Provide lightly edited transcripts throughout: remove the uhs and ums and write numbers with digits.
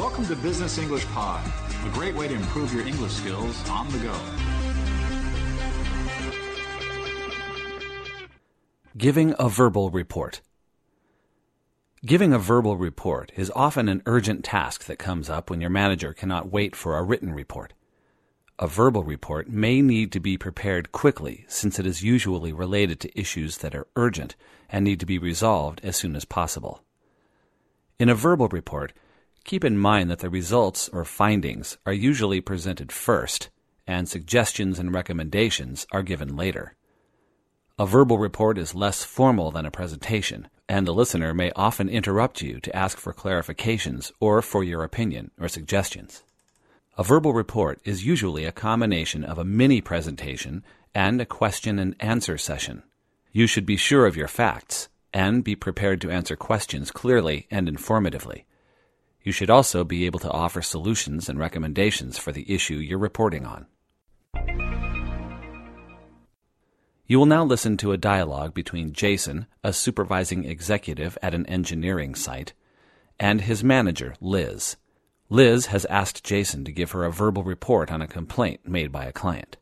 Welcome to Business English Pod, a great way to improve your English skills on the go. Giving a verbal report. Giving a verbal report is often an urgent task that comes up when your manager cannot wait for a written report. A verbal report may need to be prepared quickly since it is usually related to issues that are urgent and need to be resolved as soon as possible. In a verbal report, keep in mind that the results or findings are usually presented first, and suggestions and recommendations are given later. A verbal report is less formal than a presentation, and the listener may often interrupt you to ask for clarifications or for your opinion or suggestions. A verbal report is usually a combination of a mini presentation and a question and answer session. You should be sure of your facts and be prepared to answer questions clearly and informatively. You should also be able to offer solutions and recommendations for the issue you're reporting on. You will now listen to a dialogue between Jason, a supervising executive at an engineering site, and his manager, Liz. Liz has asked Jason to give her a verbal report on a complaint made by a client.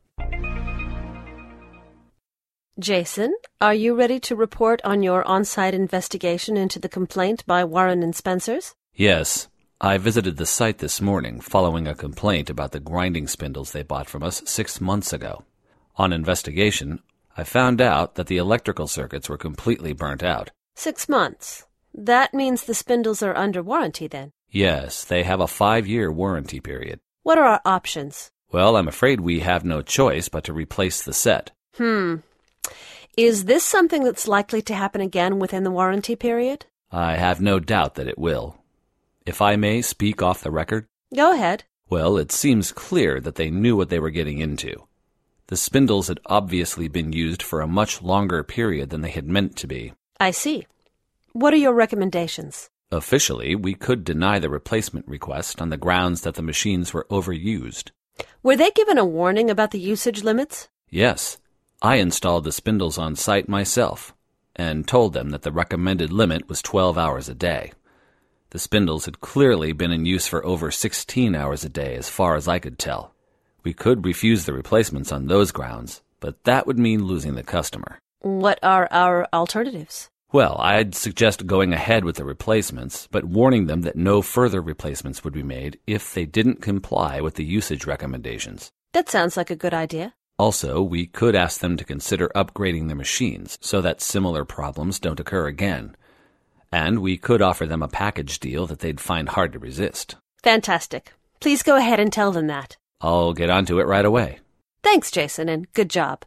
Jason, are you ready to report on your on-site investigation into the complaint by Warren and Spencers? Yes. I visited the site this morning following a complaint about the grinding spindles they bought from us 6 months ago. On investigation, I found out that the electrical circuits were completely burnt out. 6 months. That means the spindles are under warranty then? Yes, they have a 5-year warranty period. What are our options? Well, I'm afraid we have no choice but to replace the set. Is this something that's likely to happen again within the warranty period? I have no doubt that it will. If I may speak off the record? Go ahead. Well, it seems clear that they knew what they were getting into. The spindles had obviously been used for a much longer period than they had meant to be. I see. What are your recommendations? Officially, we could deny the replacement request on the grounds that the machines were overused. Were they given a warning about the usage limits? Yes. I installed the spindles on site myself and told them that the recommended limit was 12 hours a day. The spindles had clearly been in use for over 16 hours a day as far as I could tell. We could refuse the replacements on those grounds, but that would mean losing the customer. What are our alternatives? Well, I'd suggest going ahead with the replacements, but warning them that no further replacements would be made if they didn't comply with the usage recommendations. That sounds like a good idea. Also, we could ask them to consider upgrading their machines so that similar problems don't occur again. And we could offer them a package deal that they'd find hard to resist. Fantastic. Please go ahead and tell them that. I'll get onto it right away. Thanks, Jason, and good job.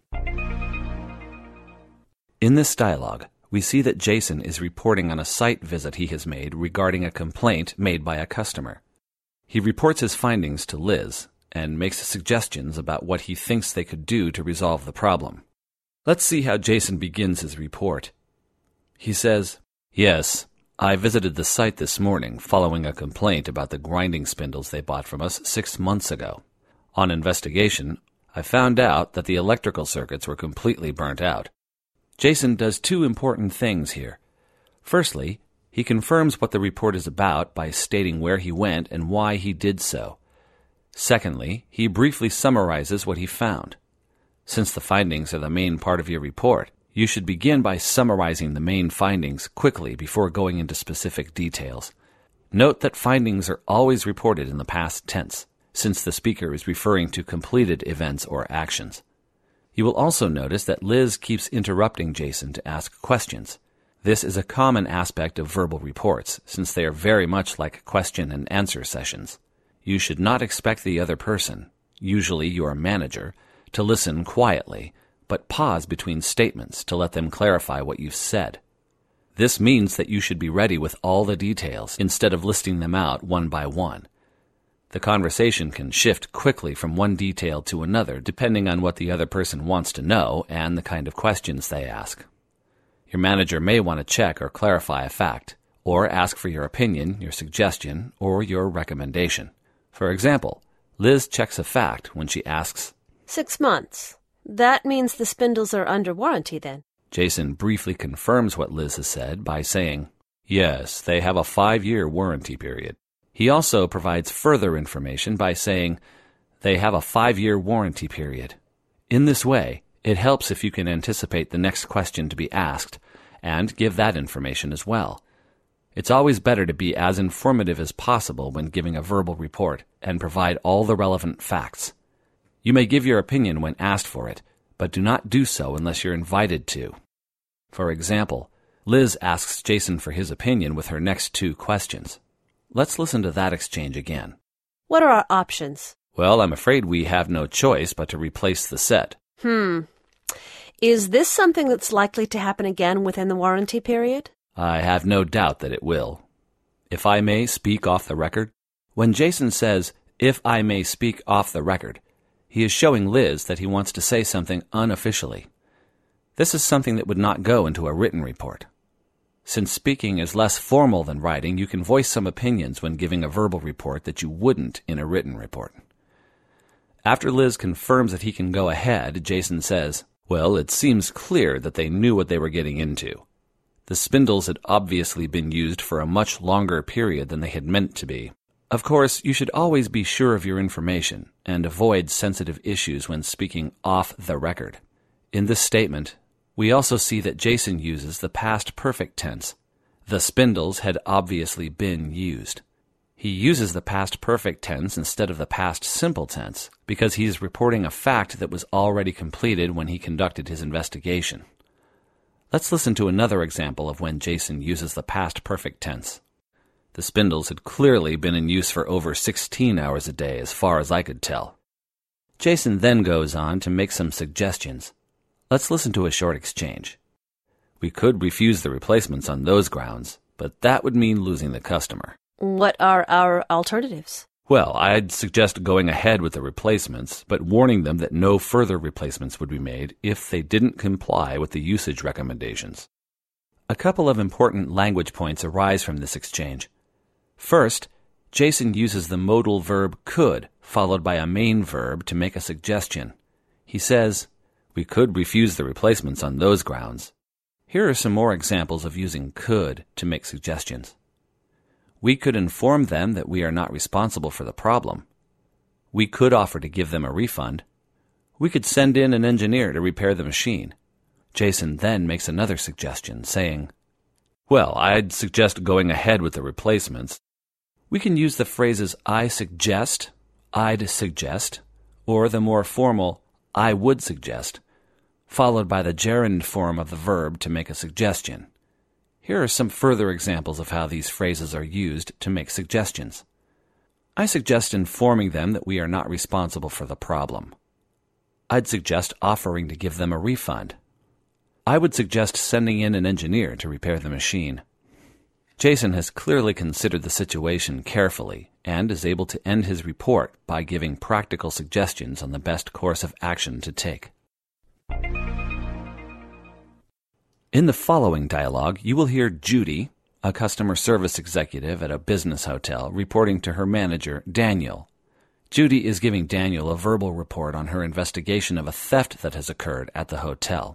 In this dialogue, we see that Jason is reporting on a site visit he has made regarding a complaint made by a customer. He reports his findings to Liz and makes suggestions about what he thinks they could do to resolve the problem. Let's see how Jason begins his report. He says, "Yes, I visited the site this morning following a complaint about the grinding spindles they bought from us 6 months ago. On investigation, I found out that the electrical circuits were completely burnt out." Jason does 2 important things here. Firstly, he confirms what the report is about by stating where he went and why he did so. Secondly, he briefly summarizes what he found. Since the findings are the main part of your report, you should begin by summarizing the main findings quickly before going into specific details. Note that findings are always reported in the past tense, since the speaker is referring to completed events or actions. You will also notice that Liz keeps interrupting Jason to ask questions. This is a common aspect of verbal reports, since they are very much like question and answer sessions. You should not expect the other person, usually your manager, to listen quietly, but pause between statements to let them clarify what you've said. This means that you should be ready with all the details instead of listing them out one by one. The conversation can shift quickly from one detail to another depending on what the other person wants to know and the kind of questions they ask. Your manager may want to check or clarify a fact, or ask for your opinion, your suggestion, or your recommendation. For example, Liz checks a fact when she asks, 6 months. That means the spindles are under warranty then. Jason briefly confirms what Liz has said by saying, "Yes, they have a 5-year warranty period." He also provides further information by saying they have a 5-year warranty period. In this way, it helps if you can anticipate the next question to be asked and give that information as well. It's always better to be as informative as possible when giving a verbal report and provide all the relevant facts. You may give your opinion when asked for it, but do not do so unless you're invited to. For example, Liz asks Jason for his opinion with her next 2 questions. Let's listen to that exchange again. What are our options? Well, I'm afraid we have no choice but to replace the set. Is this something that's likely to happen again within the warranty period? I have no doubt that it will. If I may speak off the record? When Jason says, "if I may speak off the record," he is showing Liz that he wants to say something unofficially. This is something that would not go into a written report. Since speaking is less formal than writing, you can voice some opinions when giving a verbal report that you wouldn't in a written report. After Liz confirms that he can go ahead, Jason says, "Well, it seems clear that they knew what they were getting into. The spindles had obviously been used for a much longer period than they had meant to be. Of course, you should always be sure of your information and avoid sensitive issues when speaking off the record." In this statement, we also see that Jason uses the past perfect tense. The spindles had obviously been used. He uses the past perfect tense instead of the past simple tense because he is reporting a fact that was already completed when he conducted his investigation. Let's listen to another example of when Jason uses the past perfect tense. The spindles had clearly been in use for over 16 hours a day, as far as I could tell. Jason then goes on to make some suggestions. Let's listen to a short exchange. "We could refuse the replacements on those grounds, but that would mean losing the customer." What are our alternatives? Well, I'd suggest going ahead with the replacements, but warning them that no further replacements would be made if they didn't comply with the usage recommendations. A couple of important language points arise from this exchange. First, Jason uses the modal verb could, followed by a main verb to make a suggestion. He says, "We could refuse the replacements on those grounds." Here are some more examples of using could to make suggestions. We could inform them that we are not responsible for the problem. We could offer to give them a refund. We could send in an engineer to repair the machine. Jason then makes another suggestion, saying, "Well, I'd suggest going ahead with the replacements." We can use the phrases "I suggest," "I'd suggest," or the more formal "I would suggest," followed by the gerund form of the verb to make a suggestion. Here are some further examples of how these phrases are used to make suggestions. I suggest informing them that we are not responsible for the problem. I'd suggest offering to give them a refund. I would suggest sending in an engineer to repair the machine. Jason has clearly considered the situation carefully and is able to end his report by giving practical suggestions on the best course of action to take. In the following dialogue, you will hear Judy, a customer service executive at a business hotel, reporting to her manager, Daniel. Judy is giving Daniel a verbal report on her investigation of a theft that has occurred at the hotel.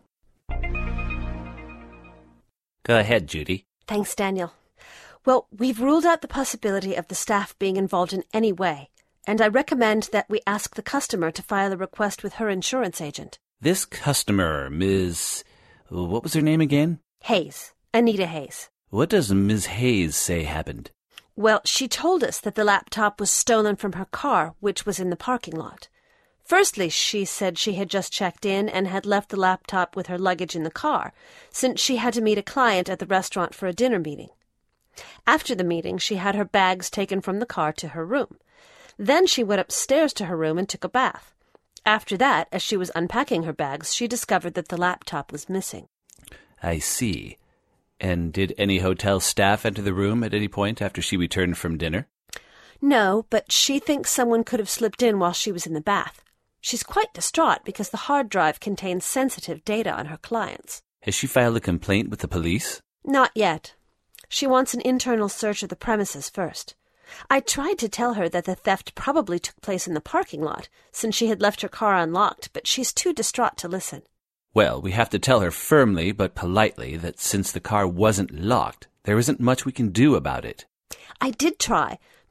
Go ahead, Judy. Thanks, Daniel. Well, we've ruled out the possibility of the staff being involved in any way, and I recommend that we ask the customer to file a request with her insurance agent. This customer, Ms. What was her name again? Hayes. Anita Hayes. What does Ms. Hayes say happened? Well, she told us that the laptop was stolen from her car, which was in the parking lot. Firstly, she said she had just checked in and had left the laptop with her luggage in the car, since she had to meet a client at the restaurant for a dinner meeting. After the meeting, she had her bags taken from the car to her room. Then she went upstairs to her room and took a bath. After that, as she was unpacking her bags, she discovered that the laptop was missing. I see. And did any hotel staff enter the room at any point after she returned from dinner? No, but she thinks someone could have slipped in while she was in the bath. She's quite distraught because the hard drive contains sensitive data on her clients. Has she filed a complaint with the police? Not yet. She wants an internal search of the premises first. I tried to tell her that the theft probably took place in the parking lot, since she had left her car unlocked, but she's too distraught to listen. Well, we have to tell her firmly but politely that since the car wasn't locked, there isn't much we can do about it. I did try,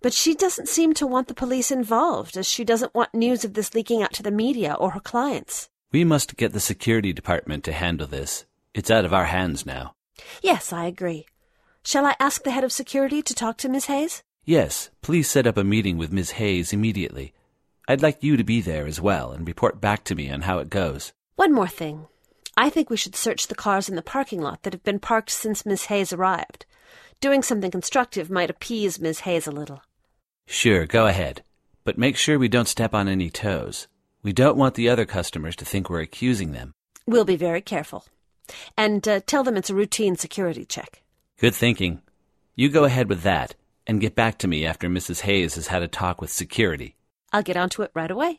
But she doesn't seem to want the police involved, as she doesn't want news of this leaking out to the media or her clients. We must get the security department to handle this. It's out of our hands now. Yes, I agree. Shall I ask the head of security to talk to Miss Hayes? Yes, please set up a meeting with Ms. Hayes immediately. I'd like you to be there as well and report back to me on how it goes. One more thing. I think we should search the cars in the parking lot that have been parked since Miss Hayes arrived. Doing something constructive might appease Miss Hayes a little. Sure, go ahead. But make sure we don't step on any toes. We don't want the other customers to think we're accusing them. We'll be very careful. And tell them it's a routine security check. Good thinking. You go ahead with that, and get back to me after Mrs. Hayes has had a talk with security. I'll get onto it right away.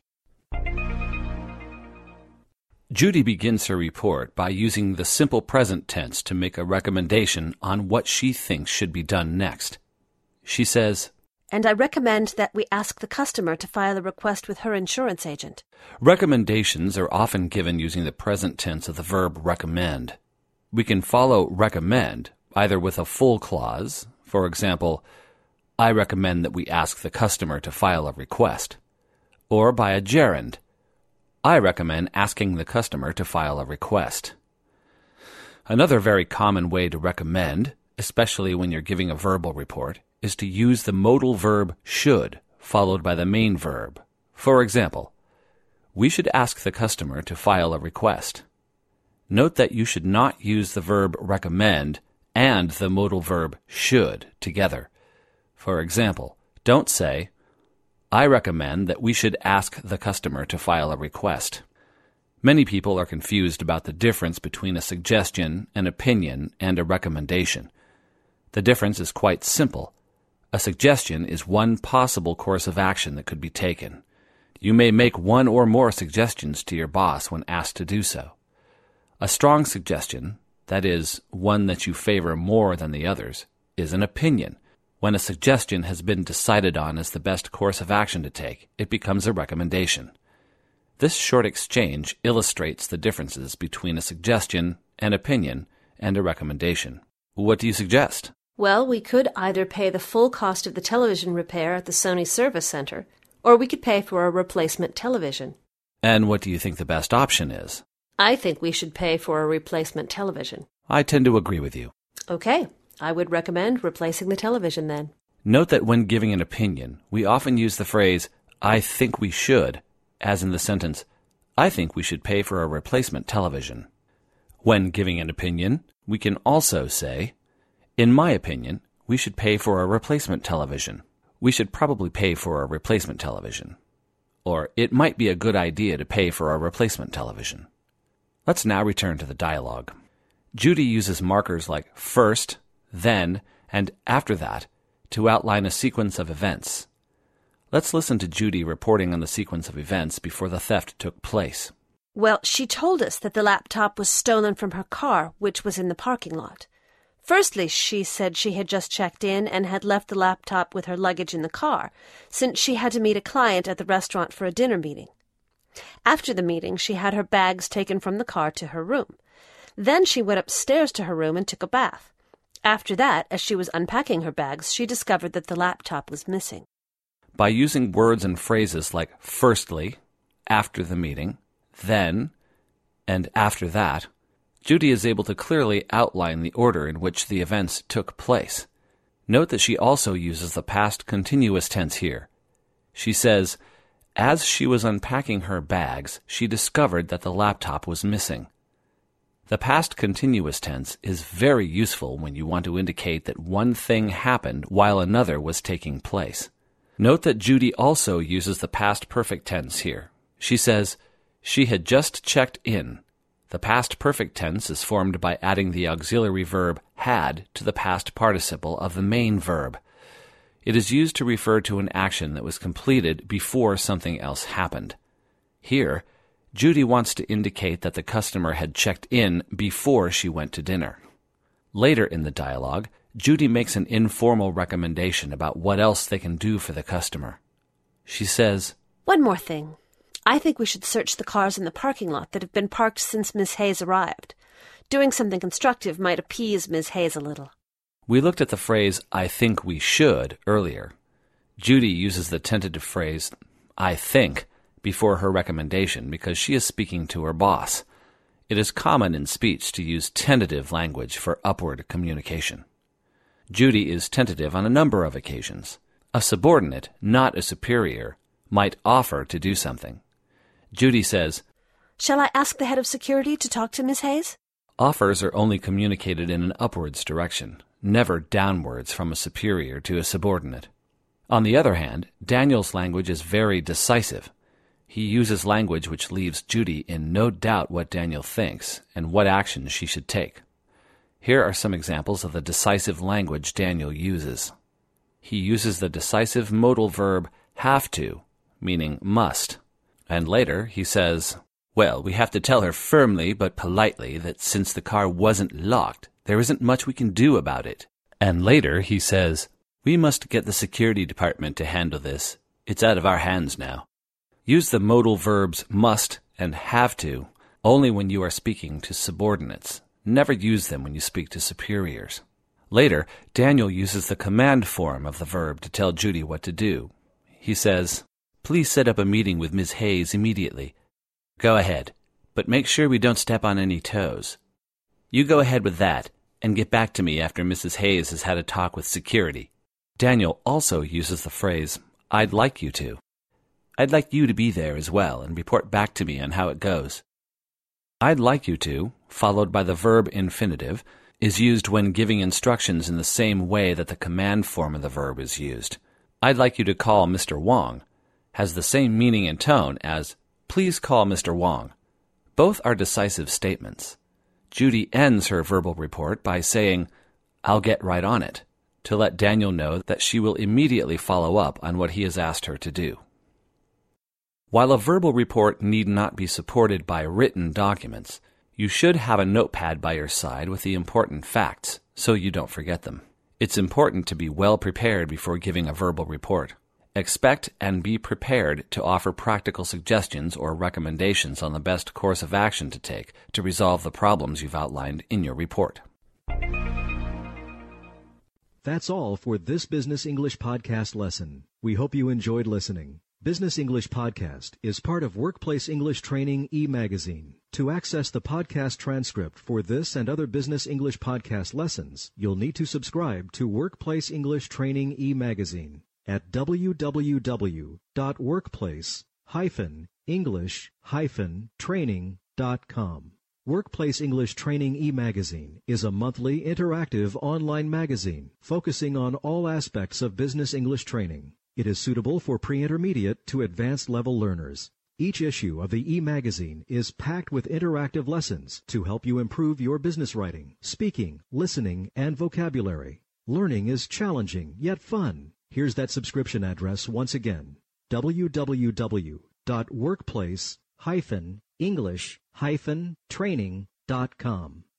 Judy begins her report by using the simple present tense to make a recommendation on what she thinks should be done next. She says, And I recommend that we ask the customer to file a request with her insurance agent. Recommendations are often given using the present tense of the verb recommend. We can follow recommend either with a full clause, for example, I recommend that we ask the customer to file a request, or by a gerund, I recommend asking the customer to file a request. Another very common way to recommend, especially when you're giving a verbal report, is to use the modal verb should, followed by the main verb. For example, we should ask the customer to file a request. Note that you should not use the verb recommend and the modal verb should together. For example, don't say, I recommend that we should ask the customer to file a request. Many people are confused about the difference between a suggestion, an opinion, and a recommendation. The difference is quite simple. A suggestion is one possible course of action that could be taken. You may make one or more suggestions to your boss when asked to do so. A strong suggestion, that is, one that you favor more than the others, is an opinion. When a suggestion has been decided on as the best course of action to take, it becomes a recommendation. This short exchange illustrates the differences between a suggestion, an opinion, and a recommendation. What do you suggest? Well, we could either pay the full cost of the television repair at the Sony Service Center, or we could pay for a replacement television. And what do you think the best option is? I think we should pay for a replacement television. I tend to agree with you. Okay, I would recommend replacing the television then. Note that when giving an opinion, we often use the phrase, I think we should, as in the sentence, I think we should pay for a replacement television. When giving an opinion, we can also say, in my opinion, we should pay for a replacement television. We should probably pay for a replacement television. Or, it might be a good idea to pay for a replacement television. Let's now return to the dialogue. Judy uses markers like first, then, and after that to outline a sequence of events. Let's listen to Judy reporting on the sequence of events before the theft took place. Well, she told us that the laptop was stolen from her car, which was in the parking lot. Firstly, she said she had just checked in and had left the laptop with her luggage in the car, since she had to meet a client at the restaurant for a dinner meeting. After the meeting, she had her bags taken from the car to her room. Then she went upstairs to her room and took a bath. After that, as she was unpacking her bags, she discovered that the laptop was missing. By using words and phrases like firstly, after the meeting, then, and after that, Judy is able to clearly outline the order in which the events took place. Note that she also uses the past continuous tense here. She says, as she was unpacking her bags, she discovered that the laptop was missing. The past continuous tense is very useful when you want to indicate that one thing happened while another was taking place. Note that Judy also uses the past perfect tense here. She says, she had just checked in. The past perfect tense is formed by adding the auxiliary verb had to the past participle of the main verb. It is used to refer to an action that was completed before something else happened. Here, Judy wants to indicate that the customer had checked in before she went to dinner. Later in the dialogue, Judy makes an informal recommendation about what else they can do for the customer. She says, One more thing. I think we should search the cars in the parking lot that have been parked since Miss Hayes arrived. Doing something constructive might appease Miss Hayes a little. We looked at the phrase, I think we should, earlier. Judy uses the tentative phrase, I think, before her recommendation because she is speaking to her boss. It is common in speech to use tentative language for upward communication. Judy is tentative on a number of occasions. A subordinate, not a superior, might offer to do something. Judy says, Shall I ask the head of security to talk to Miss Hayes? Offers are only communicated in an upwards direction, never downwards from a superior to a subordinate. On the other hand, Daniel's language is very decisive. He uses language which leaves Judy in no doubt what Daniel thinks and what actions she should take. Here are some examples of the decisive language Daniel uses. He uses the decisive modal verb have to, meaning must. And later he says, Well, we have to tell her firmly but politely that since the car wasn't locked, there isn't much we can do about it. And later he says, We must get the security department to handle this. It's out of our hands now. Use the modal verbs must and have to only when you are speaking to subordinates. Never use them when you speak to superiors. Later, Daniel uses the command form of the verb to tell Judy what to do. He says, Please set up a meeting with Ms. Hayes immediately. Go ahead, but make sure we don't step on any toes. You go ahead with that, and get back to me after Mrs. Hayes has had a talk with security. Daniel also uses the phrase, I'd like you to. I'd like you to be there as well and report back to me on how it goes. I'd like you to, followed by the verb infinitive, is used when giving instructions in the same way that the command form of the verb is used. I'd like you to call Mr. Wong has the same meaning and tone as, Please call Mr. Wong. Both are decisive statements. Judy ends her verbal report by saying, I'll get right on it, to let Daniel know that she will immediately follow up on what he has asked her to do. While a verbal report need not be supported by written documents, you should have a notepad by your side with the important facts, so you don't forget them. It's important to be well prepared before giving a verbal report. Expect and be prepared to offer practical suggestions or recommendations on the best course of action to take to resolve the problems you've outlined in your report. That's all for this Business English Podcast lesson. We hope you enjoyed listening. Business English Podcast is part of Workplace English Training e-magazine. To access the podcast transcript for this and other Business English Podcast lessons, you'll need to subscribe to Workplace English Training e-magazine at www.workplace-english-training.com. Workplace English Training e-magazine is a monthly interactive online magazine focusing on all aspects of business English training. It is suitable for pre-intermediate to advanced level learners. Each issue of the e-magazine is packed with interactive lessons to help you improve your business writing, speaking, listening, and vocabulary. Learning is challenging yet fun. Here's that subscription address once again, www.workplace-english-training.com.